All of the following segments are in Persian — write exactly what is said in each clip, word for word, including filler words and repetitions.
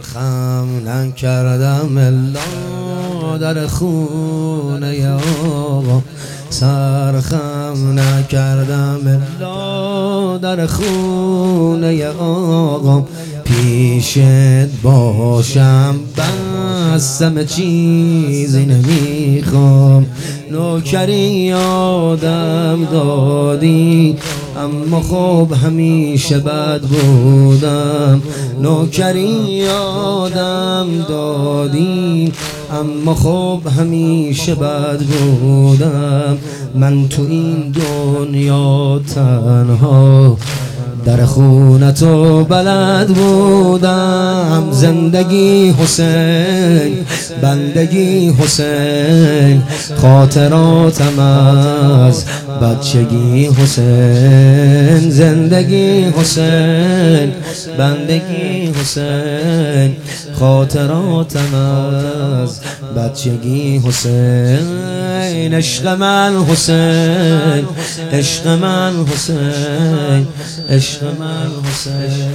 خم نکردم الا در خونه آقا، سرخم نکردم الا در خونه آقا. پیشت باشم بس همه چیزی نمیخوام، نوکری یادم دادی اما خب همیشه بد بودم. نوکری یادم دادی اما خب همیشه بد بودم. من تو این دنیا تنها در خونه تو بلد بودم. زندگی حسین، بندگی حسین، خاطراتم از بچگی حسین. زندگی حسین، بندگی حسین، خاطراتم از بچگی حسین. عشق من حسین، عشق من حسین، عشق من حسین،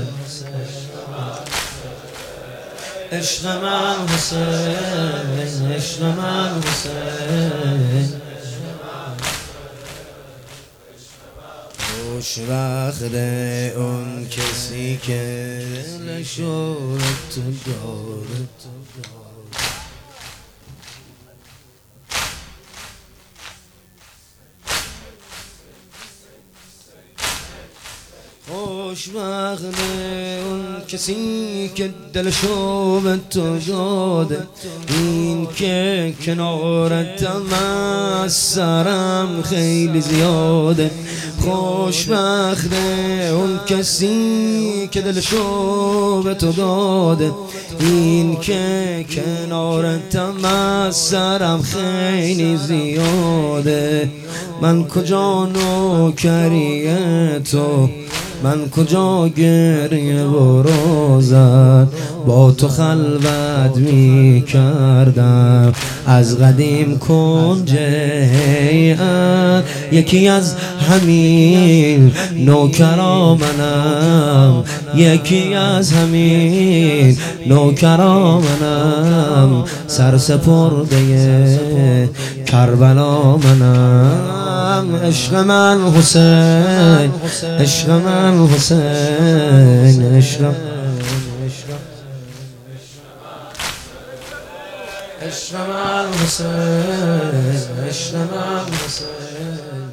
عشق من حسین، عشق من حسین. خوشبخت اون کسی که دلشو تو داره. خوشبخت اون کسی که دلشو به تو داده، این که کنارتم از سرم خیلی زیاده. خوشبخت اون کسی که دلشو به تو داده، این که کنارتم از سرم خیلی زیاده. من کجا نوکری تو، من کجا گریه و روزت، با تو خلوت می کردم از قدیم کنج هیئت. یکی از همین نوکرا منم، یکی از همین نوکرا منم، سرسپرده کربلا منم. عشق من حسین، عشق من حسین، عشق عشق من حسین، عشق من حسین.